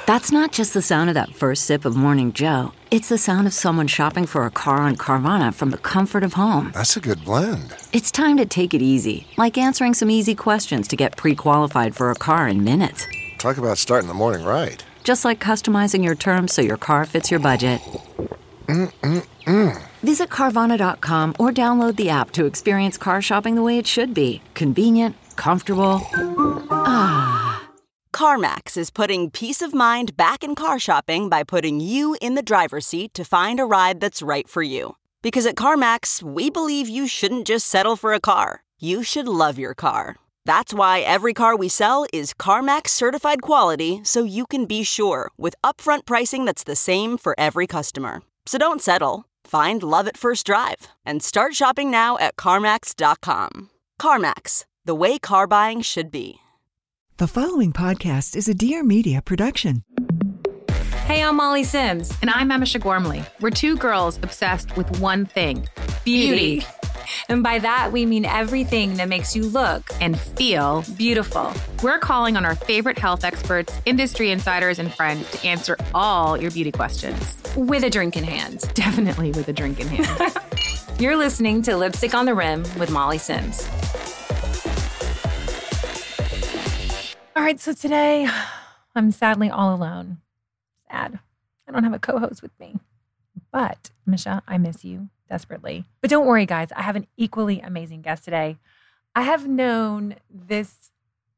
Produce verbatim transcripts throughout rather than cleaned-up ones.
That's not just the sound of that first sip of Morning Joe. It's the sound of someone shopping for a car on Carvana from the comfort of home. That's a good blend. It's time to take it easy, like answering some easy questions to get pre-qualified for a car in minutes. Talk about starting the morning right. Just like customizing your terms so your car fits your budget. Mm-mm-mm. Visit Carvana dot com or download the app to experience car shopping the way it should be. Convenient, comfortable. Ah. CarMax is putting peace of mind back in car shopping by putting you in the driver's seat to find a ride that's right for you. Because at CarMax, we believe you shouldn't just settle for a car. You should love your car. That's why every car we sell is CarMax certified quality, so you can be sure with upfront pricing that's the same for every customer. So don't settle. Find love at first drive and start shopping now at CarMax dot com. CarMax, the way car buying should be. The following podcast is a Dear Media production. Hey, I'm Molly Sims. And I'm Emisha Gormley. We're two girls obsessed with one thing, beauty. Beauty. And by that, we mean everything that makes you look And feel beautiful. We're calling on our favorite health experts, industry insiders, and friends to answer all your beauty questions. With a drink in hand. Definitely with a drink in hand. You're listening to Lipstick on the Rim with Molly Sims. All right, so today I'm sadly all alone. Sad. I don't have a co-host with me. But, Misha, I miss you desperately. But don't worry, guys. I have an equally amazing guest today. I have known this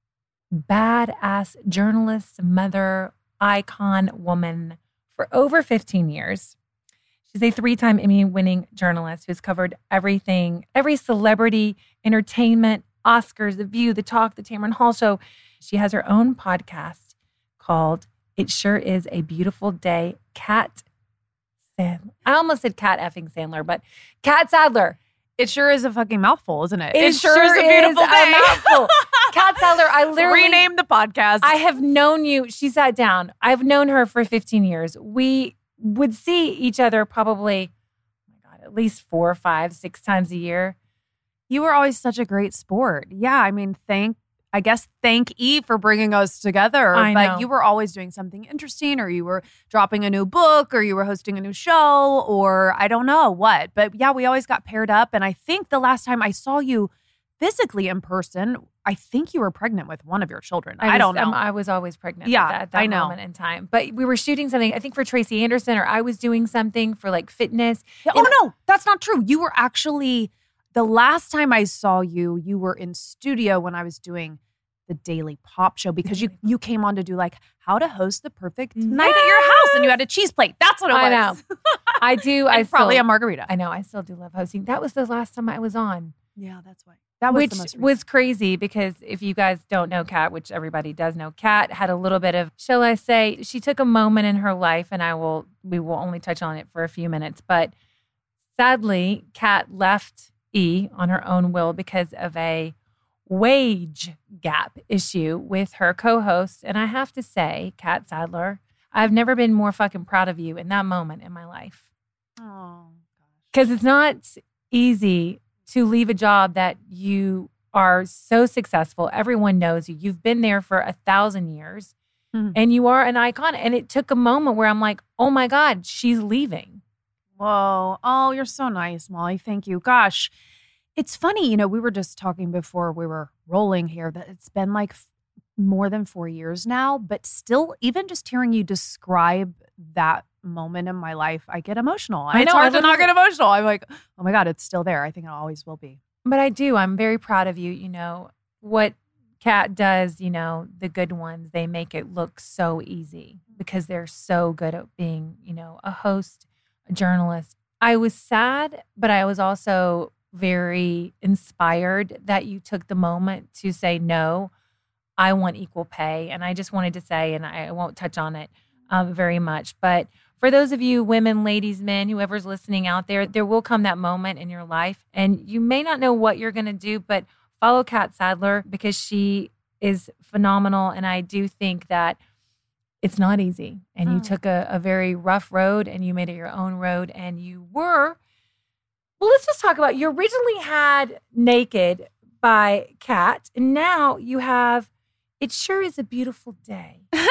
badass journalist, mother, icon woman for over fifteen years. She's a three-time Emmy-winning journalist who's covered everything, every celebrity, entertainment, Oscars, The View, The Talk, The Tamron Hall Show. She has her own podcast called It Sure Is a Beautiful Day. Kat Sandler. I almost said Kat effing Sandler, but Kat Sadler. It sure is a fucking mouthful, isn't it? It, It, sure, sure is a beautiful is day. A mouthful. Kat Sadler, I literally Rename the podcast. I have known you. She sat down. I've known her for fifteen years. We would see each other probably, oh my God, at least four, five, six times a year. You were always such a great sport. Yeah, I mean, thank, I guess, thank E for bringing us together. I but know. you were always doing something interesting, or you were dropping a new book, or you were hosting a new show, or I don't know what. But yeah, we always got paired up. And I think the last time I saw you physically in person, I think you were pregnant with one of your children. I, was, don't know. Um, I was always pregnant Yeah, at that, at that I know. moment in time. But we were shooting something, I think for Tracy Anderson, or I was doing something for like fitness. Yeah, oh, no, that's not true. You were actually, the last time I saw you, you were in studio when I was doing the Daily Pop Show, because you you came on to do like how to host the perfect night at your house, and you had a cheese plate. That's what it I was. know. I do. I And probably still, a margarita. I know. I still do love hosting. That was the last time I was on. Yeah, that's why. That was which the most recent. was crazy, because if you guys don't know Kat, which everybody does know, Kat had a little bit of, shall I say, she took a moment in her life, and I will, we will only touch on it for a few minutes. But sadly, Kat left E on her own will because of a wage gap issue with her co-host. And I have to say, Kat Sadler, I've never been more fucking proud of you in that moment in my life. Oh, Because it's not easy to leave a job that you are so successful. Everyone knows you. You've been there for a thousand years Mhm. and you are an icon. And it took a moment where I'm like, oh my God, she's leaving. Whoa. Oh, you're so nice, Molly. Thank you. Gosh, it's funny. You know, we were just talking before we were rolling here that it's been like f- more than four years now, but still, even just hearing you describe that moment in my life, I get emotional. I It's know, hard I to not literally- get emotional. I'm like, oh my God, it's still there. I think it always will be. But I do. I'm very proud of you. You know, what Kat does, you know, the good ones, they make it look so easy because they're so good at being, you know, a host, a journalist. I was sad, but I was also very inspired that you took the moment to say, no, I want equal pay. And I just wanted to say, and I won't touch on it um, very much, but for those of you women, ladies, men, whoever's listening out there, there will come that moment in your life, and you may not know what you're going to do, but follow Kat Sadler because she is phenomenal. And I do think that it's not easy. And you Oh. took a, a very rough road and you made it your own road. And you were, well, let's just talk about, you originally had Naked by Kat, and now you have It Sure Is a Beautiful Day.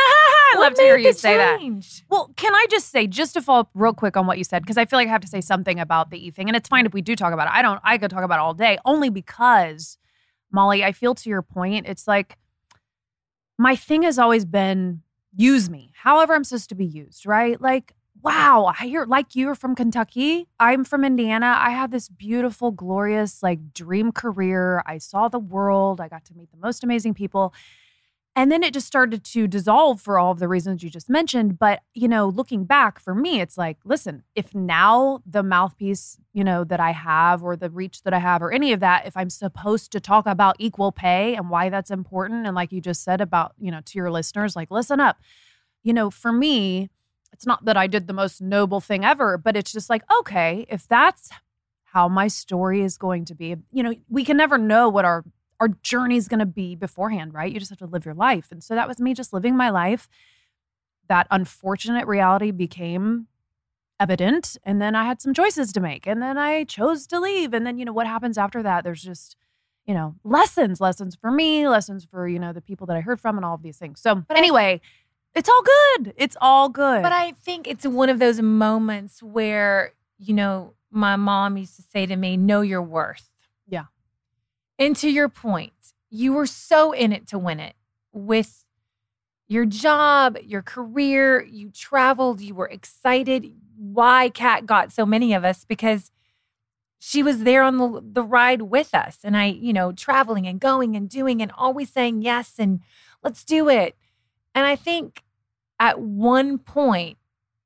I love to hear you say change? that. Well, can I just say, just to follow up real quick on what you said, because I feel like I have to say something about the E thing, and it's fine if we do talk about it. I don't, I could talk about it all day, only because, Molly, I feel to your point, it's like, my thing has always been, use me, however I'm supposed to be used, right? Like, wow, I hear, like you're from Kentucky, I'm from Indiana. I had this beautiful, glorious, like dream career. I saw the world. I got to meet the most amazing people. And then it just started to dissolve for all of the reasons you just mentioned. But, you know, looking back for me, it's like, listen, if now the mouthpiece, you know, that I have or the reach that I have or any of that, if I'm supposed to talk about equal pay and why that's important, and like you just said about, you know, to your listeners, like, listen up, you know, for me, it's not that I did the most noble thing ever, but it's just like, okay, if that's how my story is going to be, you know, we can never know what our our journey is going to be beforehand, right? You just have to live your life. And so that was me just living my life. That unfortunate reality became evident. And then I had some choices to make. And then I chose to leave. And then, you know, what happens after that? There's just, you know, lessons, lessons for me, lessons for, you know, the people that I heard from and all of these things. So but anyway, I, it's all good. It's all good. But I think it's one of those moments where, you know, my mom used to say to me, know your worth. Yeah. And to your point, you were so in it to win it with your job, your career, you traveled, you were excited. Why Kat got so many of us? Because she was there on the, the ride with us. And I, you know, traveling and going and doing and always saying yes and let's do it. And I think at one point,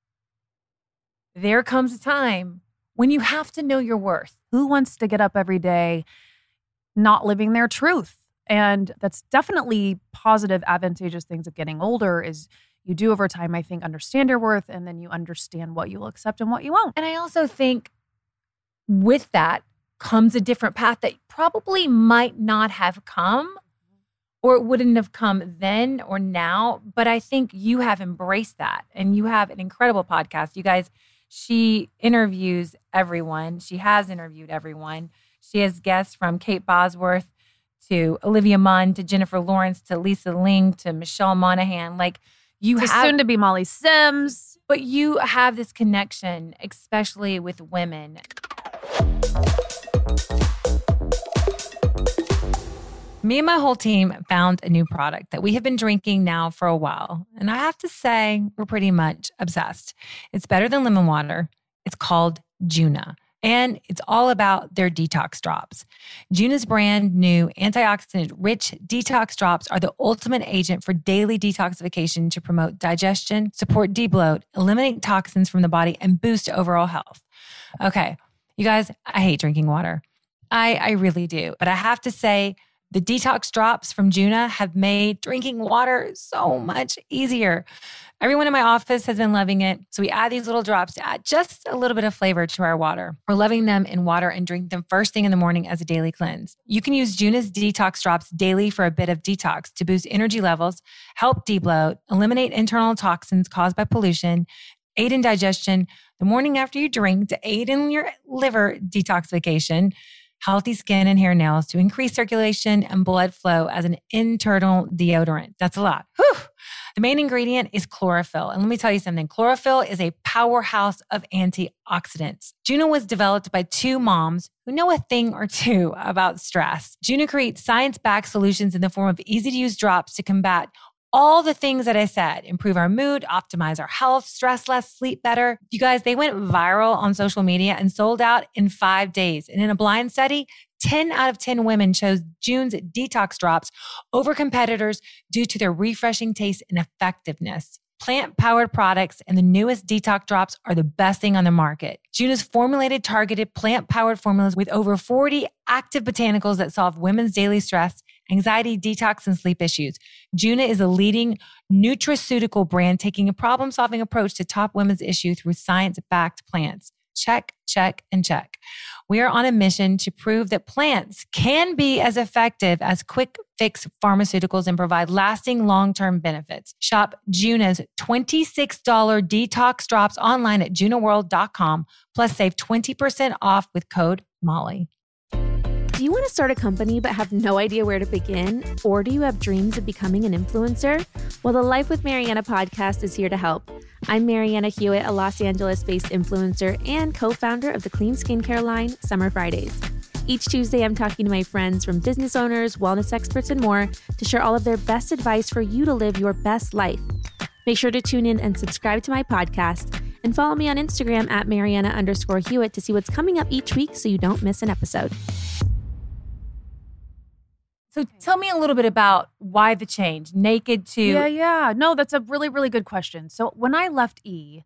there comes a time when you have to know your worth. Who wants to get up every day not living their truth? And that's definitely positive, advantageous things of getting older is you do over time, I think, understand your worth, and then you understand what you will accept and what you won't. And I also think with that comes a different path that probably might not have come, or it wouldn't have come then or now. But I think you have embraced that, and you have an incredible podcast. You guys, she interviews everyone. She has interviewed everyone. She has guests from Kate Bosworth to Olivia Munn to Jennifer Lawrence to Lisa Ling to Michelle Monaghan. Like you to have soon to be Molly Sims, but you have this connection, especially with women. Me and my whole team found a new product that we have been drinking now for a while. And I have to say, we're pretty much obsessed. It's better than lemon water. It's called Juna. And it's all about their detox drops. Juna's brand new antioxidant-rich detox drops are the ultimate agent for daily detoxification to promote digestion, support debloat, eliminate toxins from the body, and boost overall health. Okay, you guys, I hate drinking water. I, I really do. But I have to say, the detox drops from Juna have made drinking water so much easier. Everyone in my office has been loving it. So we add these little drops to add just a little bit of flavor to our water. We're loving them in water and drink them first thing in the morning as a daily cleanse. You can use Juna's detox drops daily for a bit of detox to boost energy levels, help debloat, eliminate internal toxins caused by pollution, aid in digestion the morning after you drink to aid in your liver detoxification, healthy skin and hair nails to increase circulation and blood flow as an internal deodorant. That's a lot. Whew. The main ingredient is chlorophyll. And let me tell you something. Chlorophyll is a powerhouse of antioxidants. Juna was developed by two moms who know a thing or two about stress. Juna creates science-backed solutions in the form of easy-to-use drops to combat all the things that I said, improve our mood, optimize our health, stress less, sleep better. You guys, they went viral on social media and sold out in five days. And in a blind study, ten out of ten women chose June's detox drops over competitors due to their refreshing taste and effectiveness. Plant-powered products and the newest detox drops are the best thing on the market. Juna's formulated targeted plant-powered formulas with over forty active botanicals that solve women's daily stress, anxiety, detox, and sleep issues. Juna is a leading nutraceutical brand taking a problem-solving approach to top women's issues through science-backed plants. Check, check, and check. We are on a mission to prove that plants can be as effective as quick fix pharmaceuticals and provide lasting long-term benefits. Shop Juna's twenty-six dollars detox drops online at juna world dot com, plus save twenty percent off with code Molly. Do you want to start a company but have no idea where to begin? Or do you have dreams of becoming an influencer? Well, the Life with Mariana podcast is here to help. I'm Mariana Hewitt, a Los Angeles-based influencer and co-founder of the clean skincare line, Summer Fridays. Each Tuesday, I'm talking to my friends from business owners, wellness experts, and more to share all of their best advice for you to live your best life. Make sure to tune in and subscribe to my podcast and follow me on Instagram at Mariana underscore Hewitt to see what's coming up each week so you don't miss an episode. So tell me a little bit about why the change, naked to... Yeah, yeah. No, that's a really, really good question. So when I left E,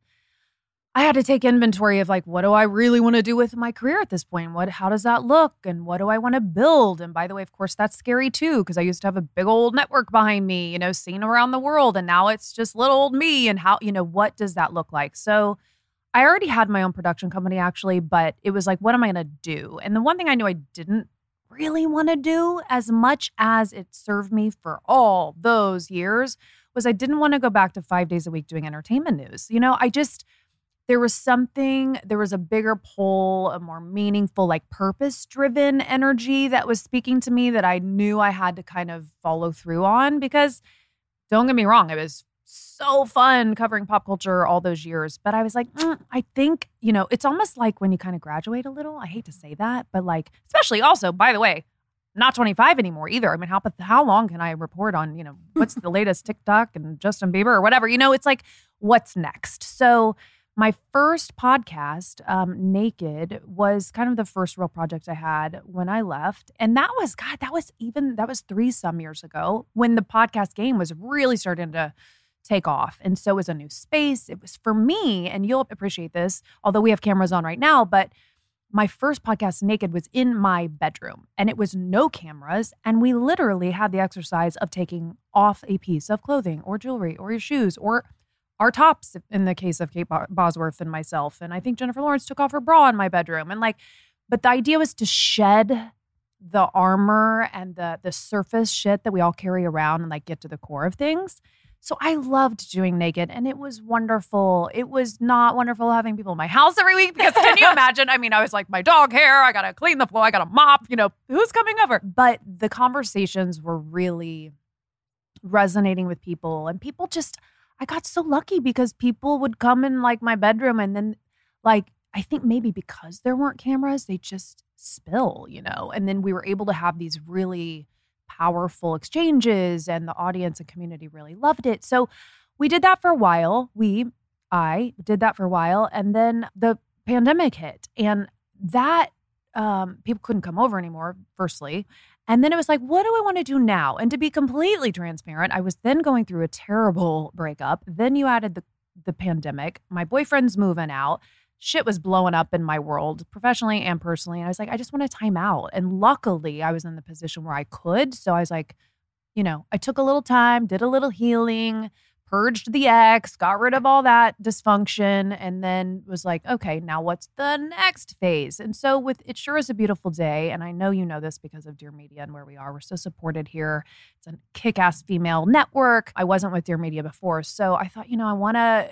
I had to take inventory of like, what do I really want to do with my career at this point? What, how does that look? And what do I want to build? And by the way, of course, that's scary too, because I used to have a big old network behind me, you know, seen around the world. And now it's just little old me. And how, you know, what does that look like? So I already had my own production company actually, but it was like, what am I going to do? And the one thing I knew I didn't really want to do, as much as it served me for all those years, was I didn't want to go back to five days a week doing entertainment news. You know, I just, there was something, there was a bigger pull, a more meaningful, like purpose-driven energy that was speaking to me that I knew I had to kind of follow through on, because don't get me wrong, it was so fun covering pop culture all those years. But I was like, mm, I think, you know, it's almost like when you kind of graduate a little. I hate to say that, but like, especially also, by the way, not twenty-five anymore either. I mean, how how long can I report on, you know, what's the latest TikTok and Justin Bieber or whatever? You know, it's like, what's next? So my first podcast, um, Naked, was kind of the first real project I had when I left. And that was, God, that was even, that was three some years ago when the podcast game was really starting to take off. And so it was a new space. It was for me, and you'll appreciate this, although we have cameras on right now, but my first podcast, Naked, was in my bedroom and it was no cameras. And we literally had the exercise of taking off a piece of clothing or jewelry or your shoes or our tops in the case of Kate Bosworth and myself. And I think Jennifer Lawrence took off her bra in my bedroom. And like, but the idea was to shed the armor and the the surface shit that we all carry around and like get to the core of things. So I loved doing Naked, and it was wonderful. It was not wonderful having people in my house every week, because can you imagine? I mean, I was like, my dog hair, I got to clean the floor, I got to mop, you know, who's coming over? But the conversations were really resonating with people, and people just, I got so lucky because people would come in like my bedroom, and then like, I think maybe because there weren't cameras, they just spill, you know, and then we were able to have these really powerful exchanges, and the audience and community really loved it. So we did that for a while. We, I did that for a while. And then the pandemic hit, and that um, people couldn't come over anymore, firstly. And then it was like, what do I want to do now? And to be completely transparent, I was then going through a terrible breakup. Then you added the, the pandemic, my boyfriend's moving out. Shit was blowing up in my world, professionally and personally. And I was like, I just want to time out. And luckily, I was in the position where I could. So I was like, you know, I took a little time, did a little healing, purged the ex, got rid of all that dysfunction, and then was like, okay, now what's the next phase? And so with It Sure Is a Beautiful Day, and I know you know this because of Dear Media and where we are, we're so supported here. It's a kick-ass female network. I wasn't with Dear Media before. So I thought, you know, I want to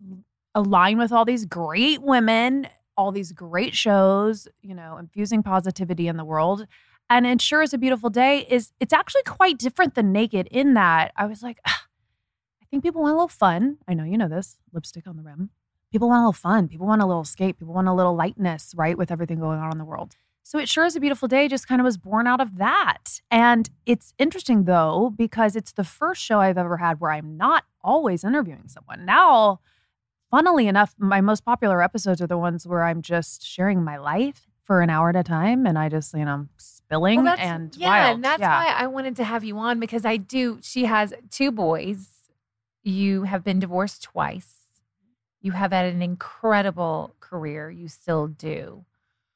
align with all these great women, all these great shows, you know, infusing positivity in the world. And It Sure Is a Beautiful Day is, it's actually quite different than Naked in that I was like, ah, I think people want a little fun. I know you know this, lipstick on the rim. People want a little fun. People want a little escape. People want a little lightness, right, with everything going on in the world. So It Sure Is a Beautiful Day just kind of was born out of that. And it's interesting, though, because it's the first show I've ever had where I'm not always interviewing someone. Now, funnily enough, my most popular episodes are the ones where I'm just sharing my life for an hour at a time, and I just, you know, I'm spilling well, and yeah, wild. and that's yeah. why I wanted to have you on, because I do. She has two boys. You have been divorced twice. You have had an incredible career. You still do.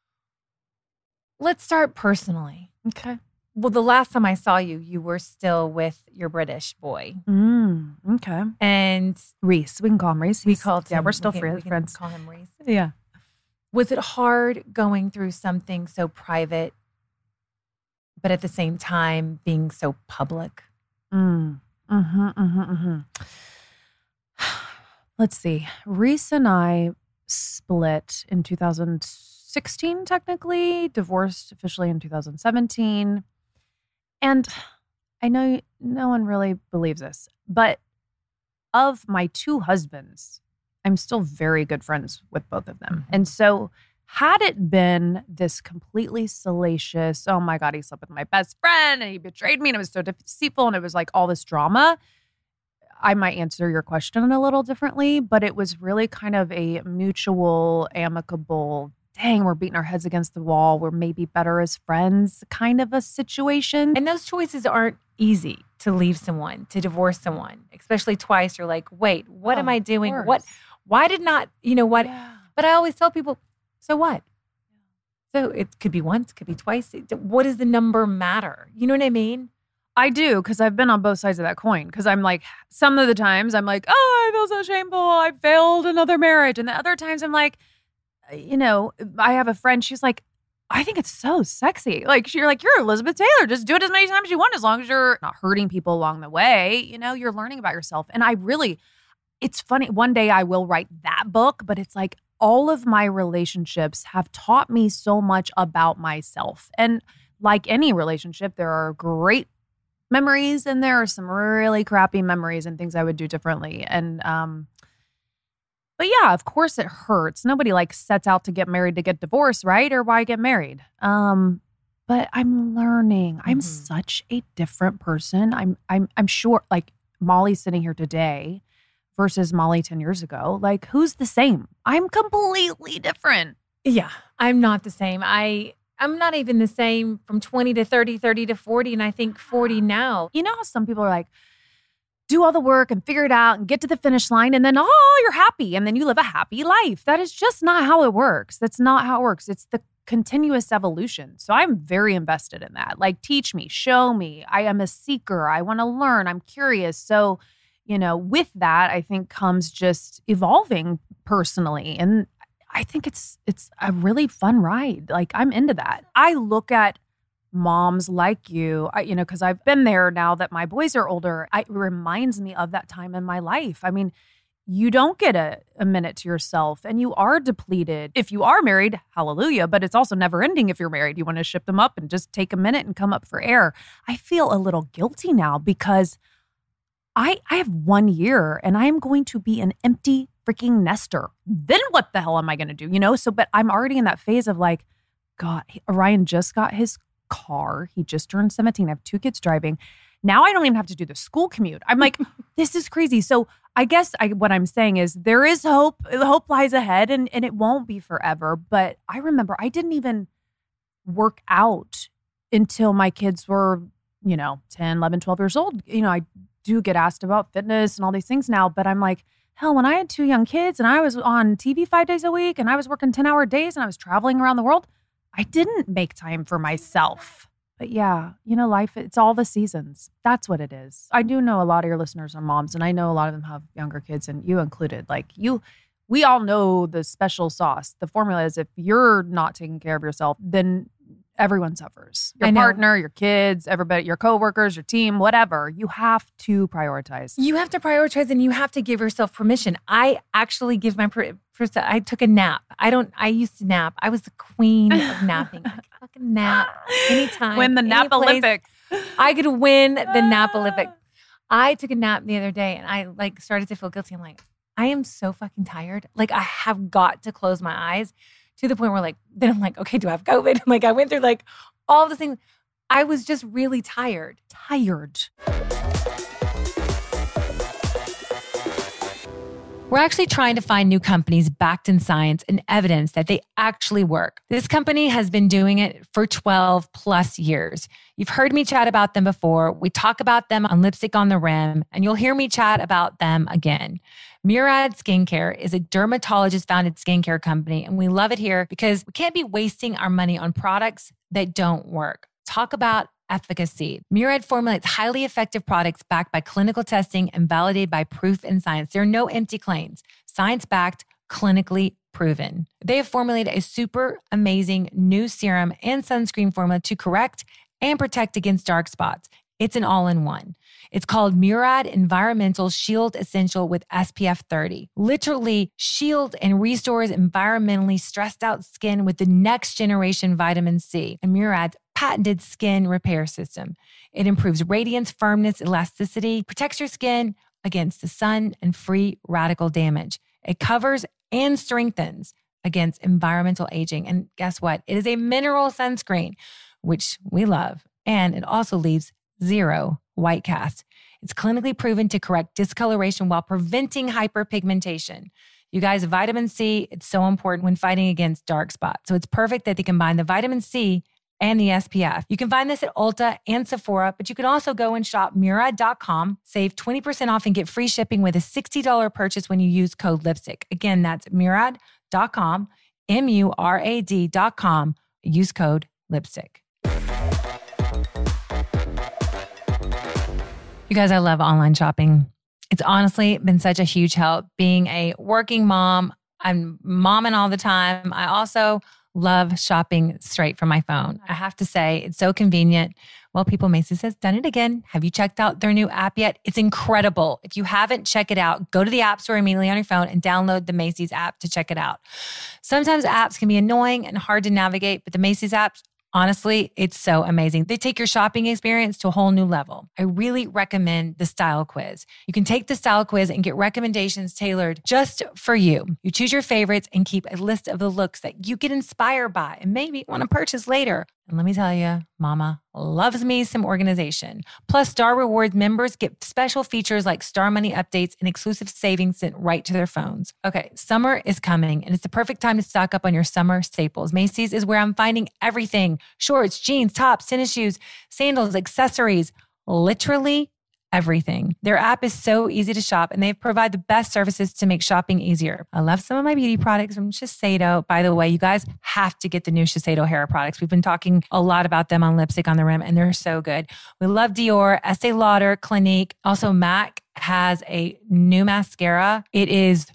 Let's start personally. Okay. Well, the last time I saw you, you were still with your British boy. Mm, okay. And Reese, we can call him Reese. We He's, called yeah, him, we're still we can, friends. we can friends. call him Reese. Yeah. Was it hard going through something so private, but at the same time being so public? Mm. Mm-hmm, mm-hmm, mm-hmm. Let's see. Reese and I split in two thousand sixteen technically, divorced officially in two thousand seventeen. And I know no one really believes this, but of my two husbands, I'm still very good friends with both of them. Mm-hmm. And so had it been this completely salacious, oh my God, he slept with my best friend and he betrayed me and it was so deceitful and it was like all this drama, I might answer your question a little differently, but it was really kind of a mutual, amicable, dang, we're beating our heads against the wall, we're maybe better as friends kind of a situation. And those choices aren't easy, to leave someone, to divorce someone, especially twice. You're like, wait, what oh, am I doing? What, why did not, you know what? Yeah. But I always tell people, so what? So it could be once, could be twice. What does the number matter? You know what I mean? I do, because I've been on both sides of that coin. Because I'm like, some of the times I'm like, oh, I feel so shameful. I failed another marriage. And the other times I'm like, you know, I have a friend, she's like, I think it's so sexy. Like, you're like, you're Elizabeth Taylor. Just do it as many times as you want, as long as you're not hurting people along the way. You know, you're learning about yourself. And I really, it's funny. One day I will write that book, but it's like all of my relationships have taught me so much about myself. And like any relationship, there are great memories and there are some really crappy memories and things I would do differently. And, um, but yeah, of course it hurts. Nobody like sets out to get married to get divorced, right? Or why get married? Um, but I'm learning. I'm mm-hmm. such a different person. I'm, I'm, I'm sure like Molly sitting here today versus Molly ten years ago, like who's the same? I'm completely different. Yeah, I'm not the same. I, I'm not even the same from twenty to thirty, thirty to forty, and I think forty now. You know how some people are like, do all the work and figure it out and get to the finish line and then, oh, you're happy. And then you live a happy life. That is just not how it works. That's not how it works. It's the continuous evolution. So I'm very invested in that. Like, teach me, show me. I am a seeker. I want to learn. I'm curious. So, you know, with that, I think comes just evolving personally. And I think it's it's a really fun ride. Like, I'm into that. I look at moms like you, I, you know, because I've been there now that my boys are older. I, it reminds me of that time in my life. I mean, you don't get a, a minute to yourself and you are depleted. If you are married, hallelujah, but it's also never ending if you're married. You want to ship them up and just take a minute and come up for air. I feel a little guilty now because I, I have one year and I am going to be an empty freaking nester. Then what the hell am I going to do? You know, so, but I'm already in that phase of like, God, Orion just got his car. He just turned seventeen. I have two kids driving. Now I don't even have to do the school commute. I'm like, this is crazy. So I guess I, what I'm saying is there is hope. Hope lies ahead and, and it won't be forever. But I remember I didn't even work out until my kids were, you know, ten, eleven, twelve years old. You know, I do get asked about fitness and all these things now, but I'm like, hell, when I had two young kids and I was on T V five days a week and I was working ten hour days and I was traveling around the world, I didn't make time for myself. But yeah, you know, life, it's all the seasons. That's what it is. I do know a lot of your listeners are moms, and I know a lot of them have younger kids, and you included. Like you, we all know the special sauce. The formula is if you're not taking care of yourself, then everyone suffers. Your partner, your kids, everybody, your coworkers, your team, whatever. You have to prioritize. You have to prioritize and you have to give yourself permission. I actually give my, per- first, I took a nap. I don't, I used to nap. I was the queen of napping. I could fucking nap anytime. Win the Nap Olympics. I could win the Nap Olympics. I took a nap the other day and I like started to feel guilty. I'm like, I am so fucking tired. Like I have got to close my eyes. To the point where like, then I'm like, okay, do I have COVID? Like I went through like all the things. I was just really tired. Tired. We're actually trying to find new companies backed in science and evidence that they actually work. This company has been doing it for twelve plus years. You've heard me chat about them before. We talk about them on Lipstick on the Rim, and you'll hear me chat about them again. Murad Skincare is a dermatologist-founded skincare company, and we love it here because we can't be wasting our money on products that don't work. Talk about efficacy. Murad formulates highly effective products backed by clinical testing and validated by proof and science. There are no empty claims. Science-backed, clinically proven. They have formulated a super amazing new serum and sunscreen formula to correct and protect against dark spots. It's an all-in-one. It's called Murad Environmental Shield Essential with S P F thirty. Literally shields and restores environmentally stressed out skin with the next generation vitamin C and Murad's patented skin repair system. It improves radiance, firmness, elasticity, protects your skin against the sun and free radical damage. It covers and strengthens against environmental aging. And guess what? It is a mineral sunscreen, which we love. And it also leaves zero white cast. It's clinically proven to correct discoloration while preventing hyperpigmentation. You guys, vitamin C, it's so important when fighting against dark spots. So it's perfect that they combine the vitamin C and the S P F. You can find this at Ulta and Sephora, but you can also go and shop Murad dot com, save twenty percent off and get free shipping with a sixty dollars purchase when you use code lipstick. Again, that's Murad dot com, M U R A D dot com. Use code lipstick. You guys, I love online shopping. It's honestly been such a huge help. Being a working mom, I'm momming all the time. I also love shopping straight from my phone. I have to say, it's so convenient. Well, People Macy's has done it again. Have you checked out their new app yet? It's incredible. If you haven't, check it out. Go to the App Store immediately on your phone and download the Macy's app to check it out. Sometimes apps can be annoying and hard to navigate, but the Macy's apps, honestly, it's so amazing. They take your shopping experience to a whole new level. I really recommend the Style Quiz. You can take the Style Quiz and get recommendations tailored just for you. You choose your favorites and keep a list of the looks that you get inspired by and maybe want to purchase later. And let me tell you, Mama loves me some organization. Plus, Star Rewards members get special features like Star Money updates and exclusive savings sent right to their phones. Okay, summer is coming, and it's the perfect time to stock up on your summer staples. Macy's is where I'm finding everything. Shorts, jeans, tops, tennis shoes, sandals, accessories, literally everything. Their app is so easy to shop, and they provide the best services to make shopping easier. I love some of my beauty products from Shiseido. By the way, you guys have to get the new Shiseido hair products. We've been talking a lot about them on Lipstick on the Rim, and they're so good. We love Dior, Estee Lauder, Clinique. Also, MAC has a new mascara. It is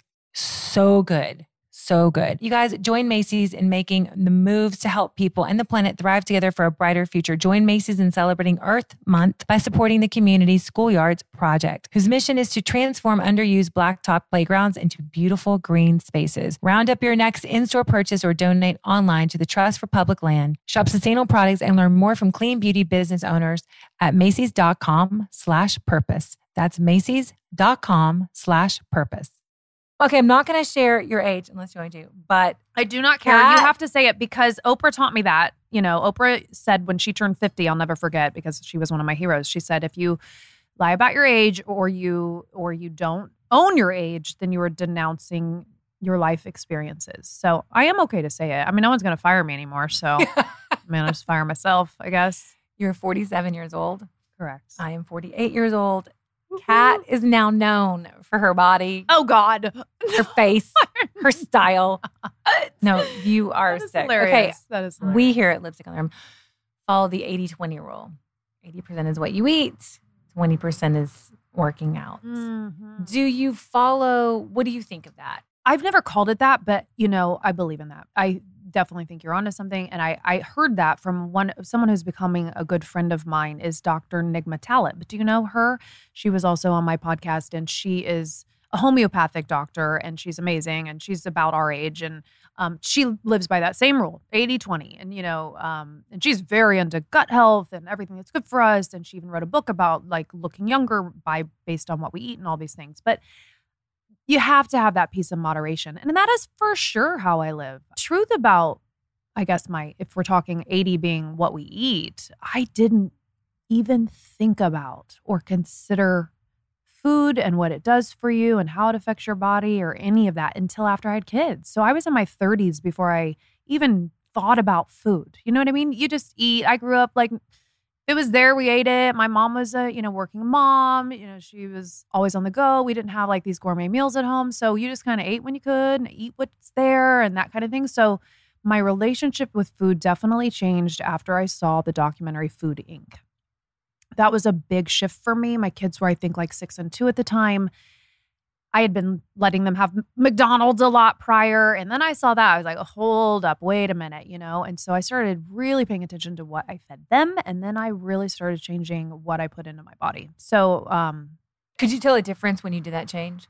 so good. So good. You guys, join Macy's in making the moves to help people and the planet thrive together for a brighter future. Join Macy's in celebrating Earth Month by supporting the community's Schoolyards Project, whose mission is to transform underused blacktop playgrounds into beautiful green spaces. Round up your next in-store purchase or donate online to the Trust for Public Land. Shop sustainable products and learn more from clean beauty business owners at Macy's.com slash purpose. That's Macy's.com slash purpose. Okay, I'm not going to share your age unless you want to, but I do not care. Kat, you have to say it because Oprah taught me that. You know, Oprah said when she turned fifty, I'll never forget because she was one of my heroes. She said, if you lie about your age or you or you don't own your age, then you are denouncing your life experiences. So I am okay to say it. I mean, no one's going to fire me anymore. So I mean, I'll just fire myself, I guess. You're forty-seven years old. Correct. I am forty-eight years old. Kat is now known for her body. Oh, God. Her face, her style. No, you are that is sick. Hilarious. Okay, that is hilarious. We here at Lipstick on the Rim follow the eighty twenty rule. eighty percent is what you eat. twenty percent is working out. Mm-hmm. Do you follow, what do you think of that? I've never called it that, but, you know, I believe in that. I definitely think you're onto something. And I, I heard that from one someone who's becoming a good friend of mine is Doctor Nigma Talib. Do you know her? She was also on my podcast, and she is a homeopathic doctor, and she's amazing, and she's about our age, and um, she lives by that same rule, eighty twenty. And, you know, um, and she's very into gut health and everything that's good for us. And she even wrote a book about like looking younger by based on what we eat and all these things. But you have to have that piece of moderation. And that is for sure how I live. Truth about, I guess my, if we're talking eighty being what we eat, I didn't even think about or consider food and what it does for you and how it affects your body or any of that until after I had kids. So I was in my thirties before I even thought about food. You know what I mean? You just eat. I grew up like, it was there, we ate it. My mom was a, you know, working mom. You know, she was always on the go. We didn't have like these gourmet meals at home. So you just kind of ate when you could and eat what's there and that kind of thing. So my relationship with food definitely changed after I saw the documentary Food Incorporated. That was a big shift for me. My kids were, I think, like six and two at the time. I had been letting them have McDonald's a lot prior. And then I saw that. I was like, hold up, wait a minute, you know? And so I started really paying attention to what I fed them. And then I really started changing what I put into my body. So, um, could you tell a difference when you did that change?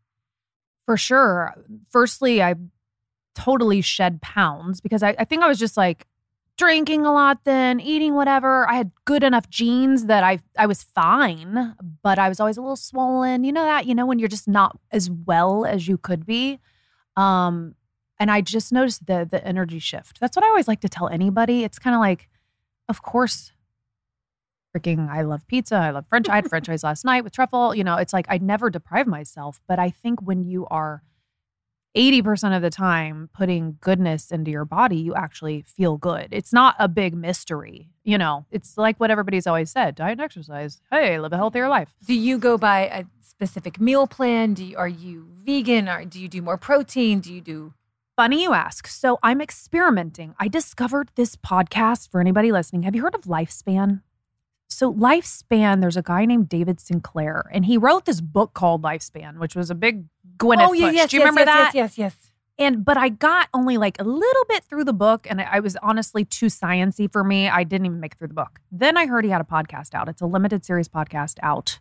For sure. Firstly, I totally shed pounds because I, I think I was just like drinking a lot then, eating whatever. I had good enough genes that I I was fine, but I was always a little swollen. You know that, you know, when you're just not as well as you could be. Um, and I just noticed the the energy shift. That's what I always like to tell anybody. It's kind of like, of course, freaking I love pizza. I love French. I had French fries last night with truffle. You know, it's like I never deprive myself. But I think when you are eighty percent of the time putting goodness into your body, you actually feel good. It's not a big mystery. You know, it's like what everybody's always said, diet and exercise. Hey, live a healthier life. Do you go by a specific meal plan? Do you, are you vegan? Or do you do more protein? Do you do... Funny you ask. So I'm experimenting. I discovered this podcast for anybody listening. Have you heard of Lifespan? So Lifespan, there's a guy named David Sinclair, and he wrote this book called Lifespan, which was a big Gwyneth oh, yeah, push. yes, Do you yes, remember yes, that? Yes, yes, yes. And but I got only like a little bit through the book, and I was honestly too sciencey for me. I didn't even make it through the book. Then I heard he had a podcast out. It's a limited series podcast out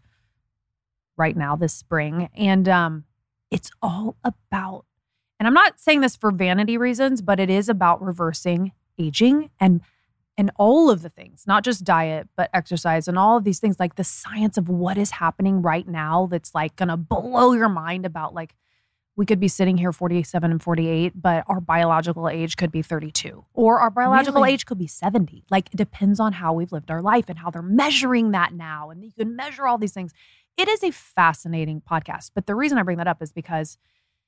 right now this spring, and um, it's all about. And I'm not saying this for vanity reasons, but it is about reversing aging and and all of the things, not just diet, but exercise and all of these things, like the science of what is happening right now that's like going to blow your mind about like, we could be sitting here forty-seven and forty-eight, but our biological age could be thirty-two or our biological Really? age could be seventy. Like it depends on how we've lived our life and how they're measuring that now. And you can measure all these things. It is a fascinating podcast. But the reason I bring that up is because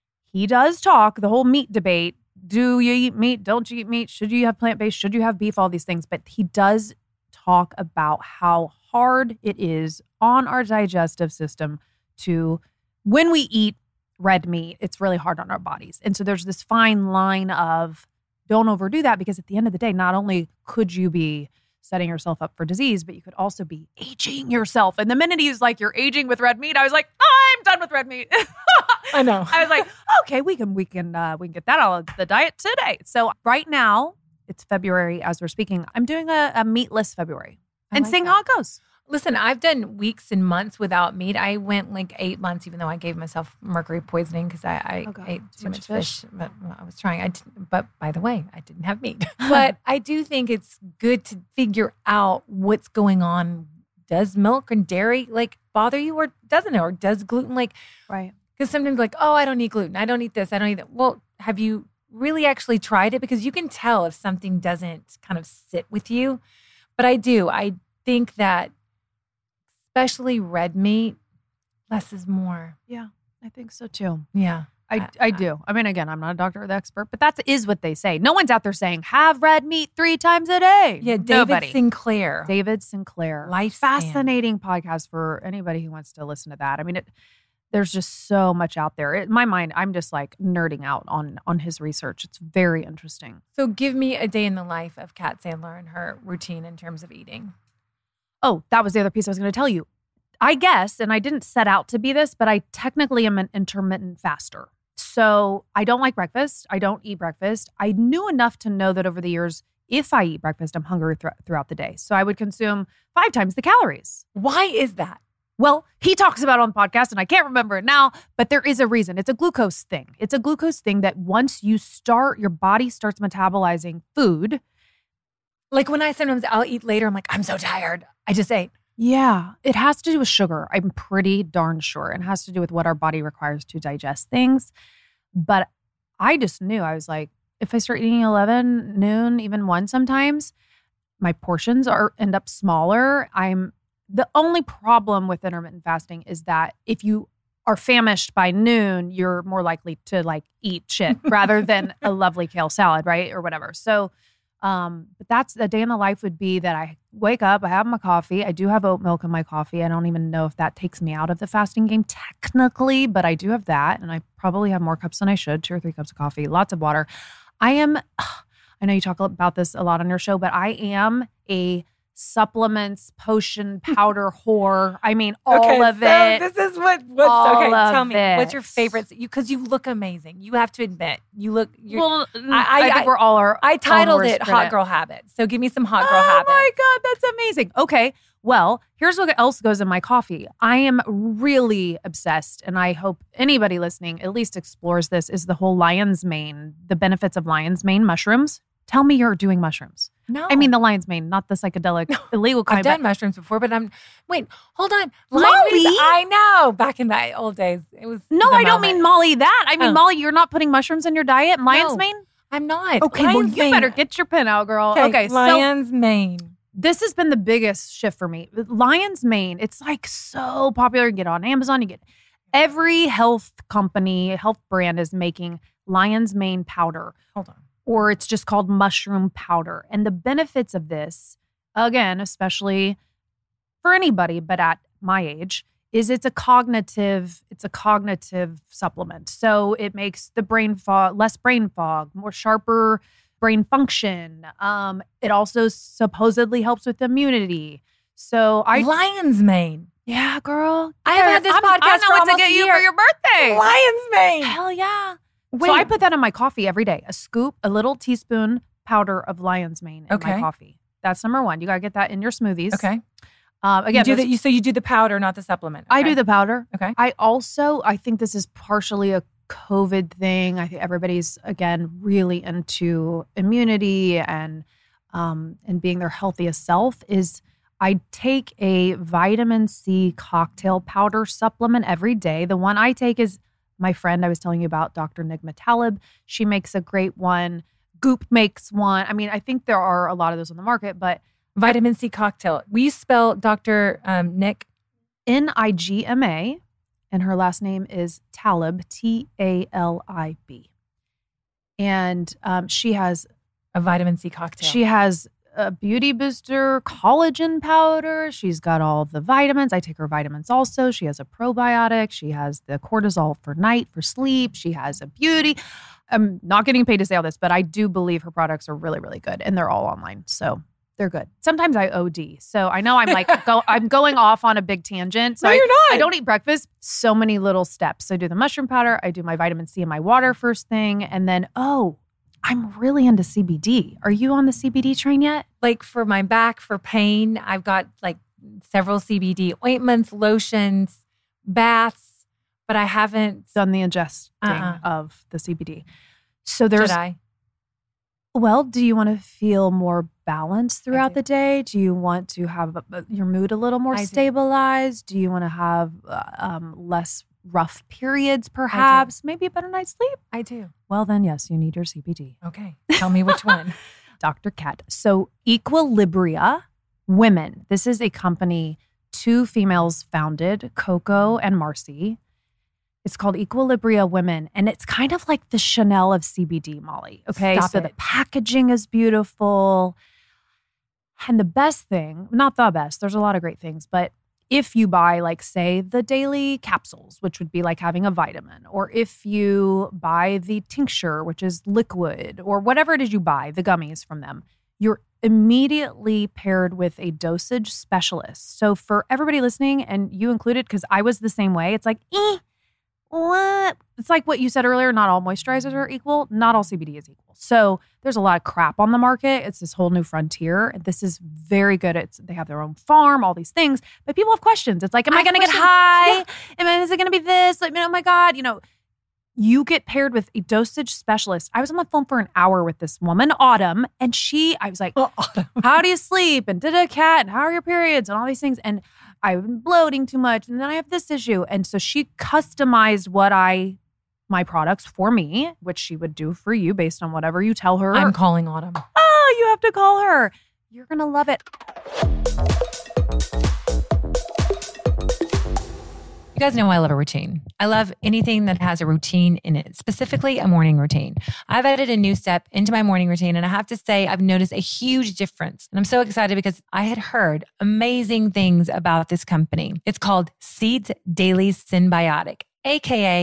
he does talk the whole meat debate. Do you eat meat? Don't you eat meat? Should you have plant-based? Should you have beef? All these things. But he does talk about how hard it is on our digestive system to, when we eat red meat, it's really hard on our bodies. And so there's this fine line of don't overdo that, because at the end of the day, not only could you be setting yourself up for disease, but you could also be aging yourself. And the minute he's like, you're aging with red meat, I was like, oh, I'm done with red meat. I know. I was like, okay, we can we can uh, we can get that out of the diet today. So right now, it's February as we're speaking. I'm doing a, a meatless February I and like seeing that. how it goes. Listen, I've done weeks and months without meat. I went like eight months, even though I gave myself mercury poisoning because I, I Oh, God. ate too, Too much, much fish. fish. But well, I was trying. I didn't, but by the way, I didn't have meat. But I do think it's good to figure out what's going on. Does milk and dairy like bother you, or doesn't it? Or does gluten like? Right. Because sometimes like, oh, I don't eat gluten. I don't eat this. I don't eat that. Well, have you really actually tried it? Because you can tell if something doesn't kind of sit with you. But I do. I think that especially red meat, less is more. Yeah, I think so too. Yeah. I, I do. I mean, again, I'm not a doctor or the expert, but that is what they say. No one's out there saying, have red meat three times a day. Yeah, David Nobody. Sinclair. David Sinclair. Lifespan. Fascinating podcast for anybody who wants to listen to that. I mean, it, there's just so much out there. In my mind, I'm just like nerding out on, on his research. It's very interesting. So give me a day in the life of Kat Sandler and her routine in terms of eating. Oh, that was the other piece I was going to tell you. I guess, and I didn't set out to be this, but I technically am an intermittent faster. So I don't like breakfast. I don't eat breakfast. I knew enough to know that over the years, if I eat breakfast, I'm hungry th- throughout the day. So I would consume five times the calories. Why is that? Well, he talks about it on the podcast, and I can't remember it now, but there is a reason. It's a glucose thing. It's a glucose thing that once you start, your body starts metabolizing food. Like when I sometimes I'll eat later, I'm like, I'm so tired. I just ate. Yeah, it has to do with sugar. I'm pretty darn sure. It has to do with what our body requires to digest things. But I just knew, I was like, if I start eating eleven, noon, even one sometimes, my portions are end up smaller. I'm the only problem with intermittent fasting is that if you are famished by noon, you're more likely to like eat shit rather than a lovely kale salad, right? Or whatever. So Um, but that's the day in the life would be that I wake up, I have my coffee. I do have oat milk in my coffee. I don't even know if that takes me out of the fasting game technically, but I do have that. And I probably have more cups than I should, two or three cups of coffee, lots of water. I am, I know you talk about this a lot on your show, but I am a supplements, potion, powder whore. I mean, all okay, of so it. This is what, what's, all okay, of tell me, it. what's your favorite? You Because you look amazing. You have to admit, you look, you're, Well, I, I, I, think we're all our I titled own worst it Hot critic. Girl Habits. So give me some Hot Girl oh Habits. Oh my God, that's amazing. Okay, well, here's what else goes in my coffee. I am really obsessed, and I hope anybody listening at least explores this, is the whole lion's mane, the benefits of lion's mane mushrooms. Tell me you're doing mushrooms. No. I mean the lion's mane, not the psychedelic illegal kind. I've done but- mushrooms before, but I'm, wait, hold on. Molly? Lion's- I know. Back in the old days, it was. No, the I don't moment. mean Molly that. I mean, Oh. Molly, you're not putting mushrooms in your diet? Lion's No. mane? I'm not. Okay, well, Lion's you mane. better get your pen out, girl. Okay, Okay, so Lion's mane. this has been the biggest shift for me. Lion's mane, it's like so popular. You get on Amazon, you get every health company, health brand is making lion's mane powder. Hold on. Or it's just called mushroom powder. And the benefits of this, again, especially for anybody, but at my age, is it's a cognitive, it's a cognitive supplement. So it makes the brain fog, less brain fog, more sharper brain function. Um, it also supposedly helps with immunity. So I, Lion's mane. yeah, girl. I have had this I'm- podcast I know for what to almost get a you year. for your birthday. Lion's mane. Hell yeah. Wait. So I put that in my coffee every day. A scoop, a little teaspoon powder of lion's mane in Okay. my coffee. That's number one. You got to get that in your smoothies. Okay. Um, You again, do those- the, you, so you do the powder, not the supplement. I Okay. do the powder. Okay. I also, I think this is partially a COVID thing. I think everybody's, again, really into immunity and um, and being their healthiest self. Is I take a vitamin C cocktail powder supplement every day. The one I take is my friend I was telling you about, Doctor Nigma Talib. She makes a great one. Goop makes one. I mean, I think there are a lot of those on the market, but Vitamin C cocktail. Will you spell Doctor Um, Nick? N I G M A, and her last name is Talib, T A L I B. And um, she has A vitamin C cocktail. she has a beauty booster, collagen powder. She's got all the vitamins. I take her vitamins also. She has a probiotic. She has the cortisol for night for sleep. She has a beauty. I'm not getting paid to say all this, but I do believe her products are really, really good, and they're all online. So they're good. Sometimes I O D. So I know I'm like, go, I'm going off on a big tangent. So No, I, you're not. I don't eat breakfast. So many little steps. So I do the mushroom powder. I do my vitamin C and my water first thing. And then, oh, I'm really into C B D. Are you on the C B D train yet? like for my back, for pain, I've got like several C B D ointments, lotions, baths, but I haven't. Done the ingesting Uh-uh. of the C B D. So there's, Did I? well, do you want to feel more balanced throughout do. the day? Do you want to have uh, your mood a little more I do. stabilized? Do you want to have uh, um, less rough periods, perhaps? Maybe a better night's sleep? I do. Well, then, yes, you need your C B D. Okay. Tell me which one. Doctor Kat. So Equilibria Women. This is a company two females founded, Coco and Marcy. It's called Equilibria Women, and it's kind of like the Chanel of C B D, Molly. Okay, Stop so it. the packaging is beautiful. And the best thing, not the best, there's a lot of great things, but if you buy, like, say, the daily capsules, which would be like having a vitamin, or if you buy the tincture, which is liquid, or whatever it is you buy, the gummies from them, you're immediately paired with a dosage specialist. So for everybody listening, and you included, because I was the same way, it's like, eh, what? It's like what you said earlier, not all moisturizers are equal. Not all C B D is equal. So there's a lot of crap on the market. It's this whole new frontier. This is very good. It's They have their own farm, all these things. But people have questions. It's like, am I, I have going to get questions. high? Yeah. Am I, is it going to be this? Like, oh my God, you know, you get paired with a dosage specialist. I was on the phone for an hour with this woman, Autumn, and she, I was like, how do you sleep? And did a cat? And how are your periods? And all these things. And I've been bloating too much. And then I have this issue. And so she customized what I, my products for me, which she would do for you based on whatever you tell her. I'm calling Autumn. Oh, you have to call her. You're going to love it. You guys know I love a routine. I love anything that has a routine in it, specifically a morning routine. I've added a new step into my morning routine, and I have to say I've noticed a huge difference. And I'm so excited because I had heard amazing things about this company. It's called Seeds Daily Synbiotic, aka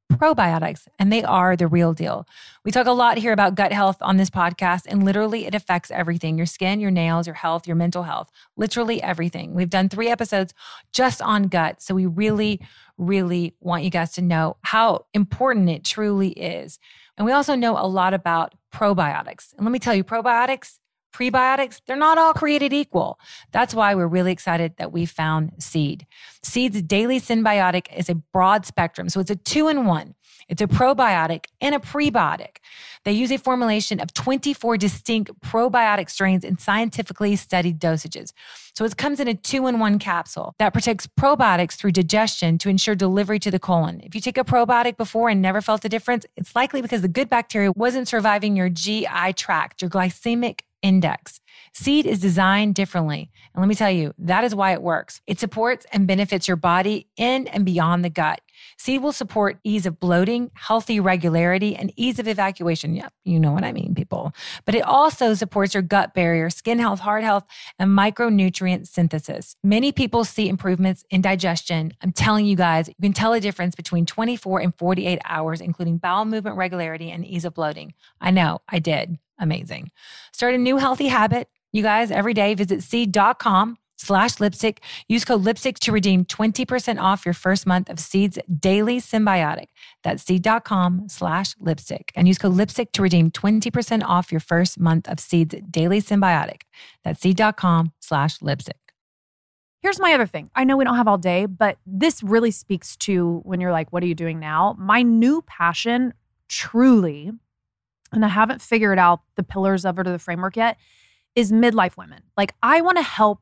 probiotics, and they are the real deal. We talk a lot here about gut health on this podcast, and literally it affects everything: your skin, your nails, your health, your mental health, literally everything. We've done three episodes just on gut. So we really, really want you guys to know how important it truly is. And we also know a lot about probiotics. And let me tell you, probiotics, prebiotics, they're not all created equal. That's why we're really excited that we found Seed. Seed's Daily Synbiotic is a broad spectrum. So it's a two-in-one. It's a probiotic and a prebiotic. They use a formulation of twenty-four distinct probiotic strains in scientifically studied dosages. So it comes in a two-in-one capsule that protects probiotics through digestion to ensure delivery to the colon. If you take a probiotic before and never felt a difference, it's likely because the good bacteria wasn't surviving your G I tract, your glycemic index. Seed is designed differently. And let me tell you, that is why it works. It supports and benefits your body in and beyond the gut. Seed will support ease of bloating, healthy regularity, and ease of evacuation. Yep, you know what I mean, people. But it also supports your gut barrier, skin health, heart health, and micronutrient synthesis. Many people see improvements in digestion. I'm telling you guys, you can tell a difference between twenty-four and forty-eight hours, including bowel movement regularity and ease of bloating. I know, I did. Amazing. Start a new healthy habit. You guys, every day, visit seed.com slash lipstick. Use code lipstick to redeem twenty percent off your first month of Seed's Daily Synbiotic. That's seed.com slash lipstick. And use code lipstick to redeem twenty percent off your first month of Seed's Daily Synbiotic. That's seed.com slash lipstick. Here's my other thing. I know we don't have all day, but this really speaks to when you're like, what are you doing now? My new passion, truly, and I haven't figured out the pillars of it or the framework yet, is midlife women. Like, I want to help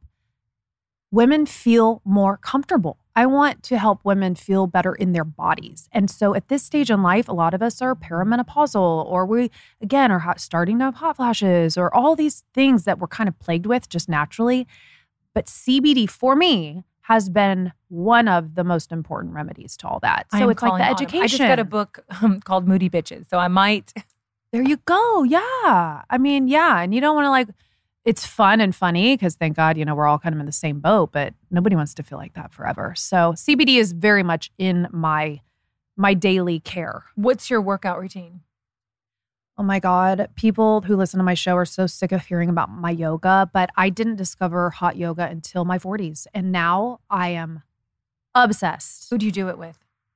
women feel more comfortable. I want to help women feel better in their bodies. And so at this stage in life, a lot of us are perimenopausal, or we, again, are hot, starting to have hot flashes, or all these things that we're kind of plagued with just naturally. But C B D for me has been one of the most important remedies to all that. So it's like the education. I just got a book um, called Moody Bitches. So I might... There you go. Yeah. I mean, yeah. And you don't want to like, it's fun and funny because thank God, you know, we're all kind of in the same boat, but nobody wants to feel like that forever. So C B D is very much in my, my daily care. What's your workout routine? Oh my God. People who listen to my show are so sick of hearing about my yoga, but I didn't discover hot yoga until my forties. And now I am obsessed. Who do you do it with?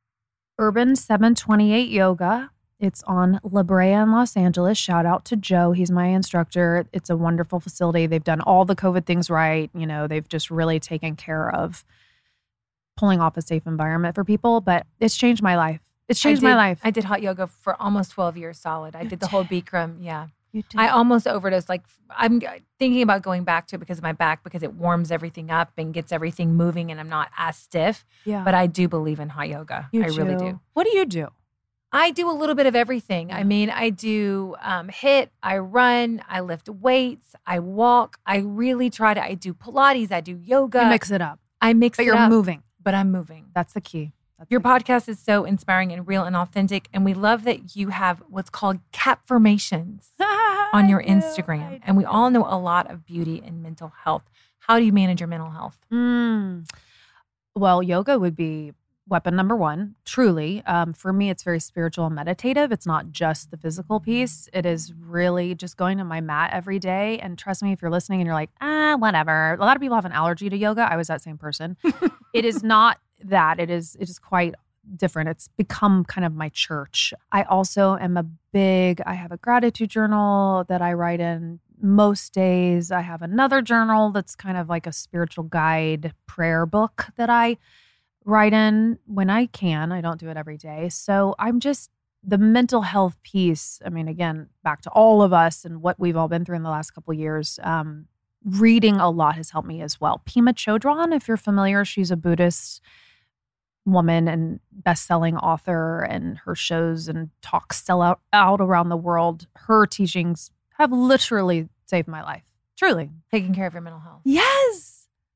Urban seven twenty-eight Yoga. It's on La Brea in Los Angeles. Shout out to Joe. He's my instructor. It's a wonderful facility. They've done all the COVID things right. You know, they've just really taken care of pulling off a safe environment for people. But it's changed my life. It's changed did, my life. I did hot yoga for almost twelve years solid. I You did the did. whole Bikram. Yeah. You did. I almost overdosed. Like, I'm thinking about going back to it because of my back, because it warms everything up and gets everything moving and I'm not as stiff. Yeah. But I do believe in hot yoga. You I really do. What do you do? I do a little bit of everything. I mean, I do um, HIIT, I run, I lift weights, I walk. I really try to, I do Pilates, I do yoga. You mix it up. I mix But it you're up, moving. but I'm moving. That's the key. That's Your the key. podcast is so inspiring and real and authentic. And we love that you have what's called capformations on your I do, Instagram. I And we do. all know a lot of beauty and mental health. How do you manage your mental health? Mm. Well, yoga would be weapon number one, truly. Um, for me, it's very spiritual and meditative. It's not just the physical piece. It is really just going to my mat every day. And trust me, if you're listening and you're like, ah, whatever. A lot of people have an allergy to yoga. I was that same person. It is not that. It is, it is quite different. It's become kind of my church. I also am a big, I have a gratitude journal that I write in most days. I have another journal that's kind of like a spiritual guide prayer book that I write in when I can. I don't do it every day. So I'm just, the mental health piece, I mean, again, back to all of us and what we've all been through in the last couple of years, um, reading a lot has helped me as well. Pema Chodron, if you're familiar, she's a Buddhist woman and best-selling author, and her shows and talks sell out, out around the world. Her teachings have literally saved my life. Truly. Taking care of your mental health. Yes.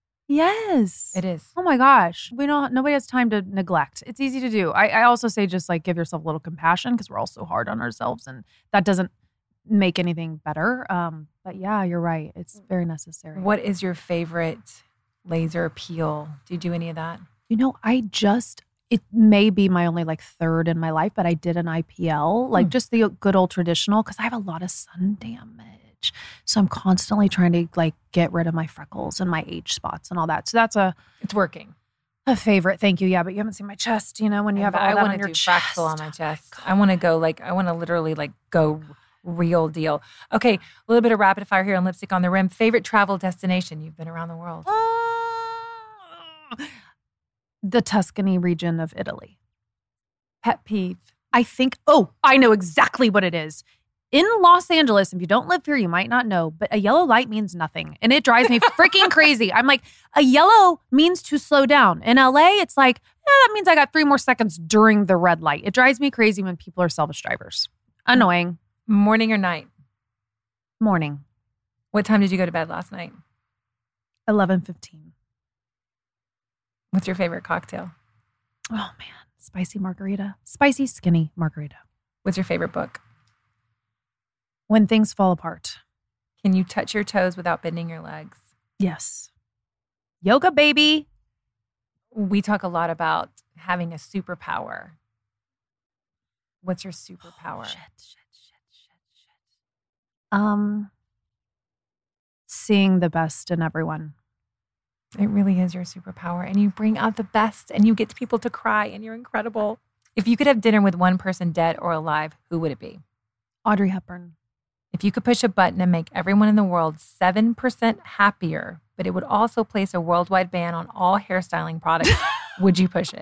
Yes. It is. Oh my gosh. We don't, nobody has time to neglect. It's easy to do. I, I also say just like give yourself a little compassion because we're all so hard on ourselves and that doesn't make anything better. Um, but yeah, you're right. It's very necessary. What is your favorite laser peel? Do you do any of that? You know, I just, it may be my only like third in my life, but I did an I P L, like mm. just the good old traditional, because I have a lot of sun damage. So I'm constantly trying to like get rid of my freckles and my age spots and all that. So that's a it's working. A favorite. Thank you. Yeah, but you haven't seen my chest, you know, when you have all I that want on to your do chest. Fraxel on my chest. I want to go like I want to literally like go real deal. Okay, a little bit of rapid fire here on Lipstick on the Rim. Favorite travel destination? You've been around the world. Uh, the Tuscany region of Italy. Pet peeve. I think, oh, I know exactly what it is. In Los Angeles, if you don't live here, you might not know, but a yellow light means nothing. And it drives me freaking crazy. I'm like, a yellow means to slow down. In L A, it's like, yeah, that means I got three more seconds during the red light. It drives me crazy when people are selfish drivers. Annoying. Morning or night? Morning. What time did you go to bed last night? eleven fifteen. What's your favorite cocktail? Oh, man. Spicy margarita. Spicy, skinny margarita. What's your favorite book? When Things Fall Apart. Can you touch your toes without bending your legs? Yes. Yoga, baby. We talk a lot about having a superpower. What's your superpower? Oh, shit, shit, shit, shit, shit. Um, seeing the best in everyone. It really is your superpower. And you bring out the best and you get people to cry and you're incredible. If you could have dinner with one person dead or alive, who would it be? Audrey Hepburn. If you could push a button and make everyone in the world seven percent happier, but it would also place a worldwide ban on all hairstyling products, would you push it?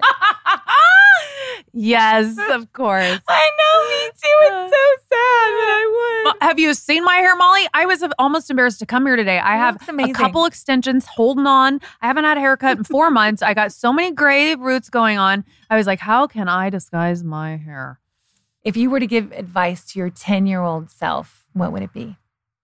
Yes, of course. I know, me too. It's so sad, but I would. Have you seen my hair, Molly? I was almost embarrassed to come here today. I have a couple extensions holding on. I haven't had a haircut in four months. I got so many gray roots going on. I was like, how can I disguise my hair? If you were to give advice to your ten-year-old self, what would it be?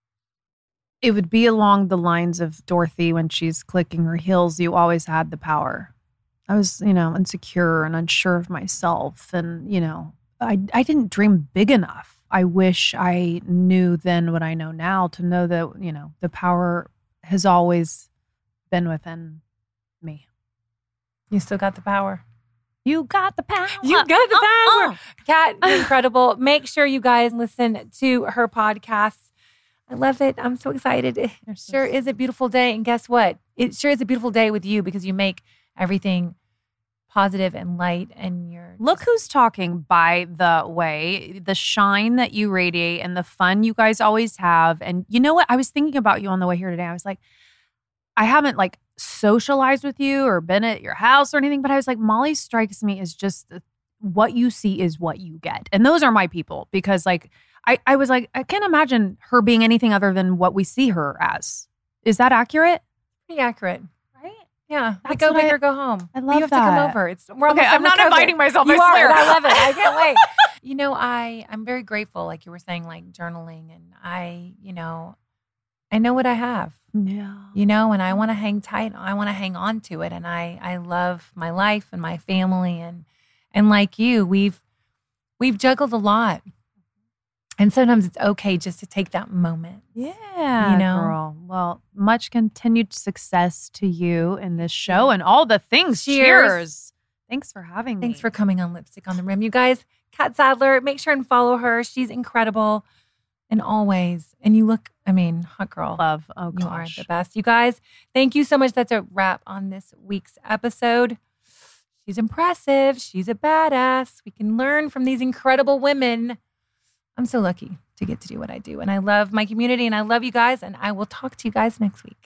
It would be along the lines of Dorothy when she's clicking her heels. You always had the power. I was, you know, insecure and unsure of myself. And, you know, I, I didn't dream big enough. I wish I knew then what I know now to know that, you know, the power has always been within me. You still got the power. You got the power. You got the power. Uh, uh. Kat, you're incredible. Make sure you guys listen to her podcast. I love it. I'm so excited. It sure is a beautiful day. And guess what? It sure is a beautiful day with you because you make everything positive and light. And you're Look just- who's talking, by the way. The shine that you radiate and the fun you guys always have. And you know what? I was thinking about you on the way here today. I was like, I haven't like socialized with you or been at your house or anything, but I was like, Molly strikes me as just what you see is what you get. And those are my people because like, I, I was like, I can't imagine her being anything other than what we see her as. Is that accurate? Pretty accurate. Right? Yeah. That's Like go what big I- or go home. I love You have that. to come over. It's we're Okay, almost I'm done with not COVID. inviting myself, You I are, swear. and I love it. I can't wait. You know, I, I'm very grateful, like you were saying, like journaling. And I, you know, I know what I have. Yeah. You know, and I want to hang tight. I want to hang on to it. And I, I love my life and my family. And, and like you, we've, we've juggled a lot. And sometimes it's okay just to take that moment. Yeah, You know? girl. Well, much continued success to you in this show and all the things. Cheers. Cheers. Thanks for having me. Thanks for coming on Lipstick on the Rim. You guys, Kat Sadler, make sure and follow her. She's incredible. And always, and you look, I mean, hot girl. Love. Oh, You are gosh. the best. You guys, thank you so much. That's a wrap on this week's episode. She's impressive. She's a badass. We can learn from these incredible women. I'm so lucky to get to do what I do. And I love my community and I love you guys. And I will talk to you guys next week.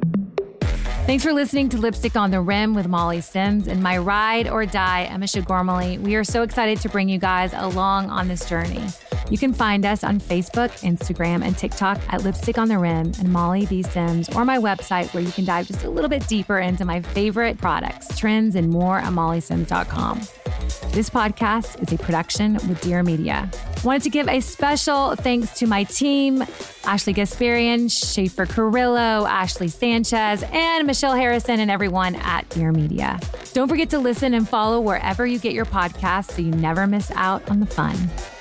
Thanks for listening to Lipstick on the Rim with Molly Sims and my ride or die, Emma Shagormally. We are so excited to bring you guys along on this journey. You can find us on Facebook, Instagram, and TikTok at Lipstick on the Rim and Molly B. Sims, or my website where you can dive just a little bit deeper into my favorite products, trends, and more at molly sims dot com. This podcast is a production with Dear Media. Wanted to give a special thanks to my team, Ashley Gasparian, Schaefer Carrillo, Ashley Sanchez, and Michelle Harrison, and everyone at Dear Media. Don't forget to listen and follow wherever you get your podcasts so you never miss out on the fun.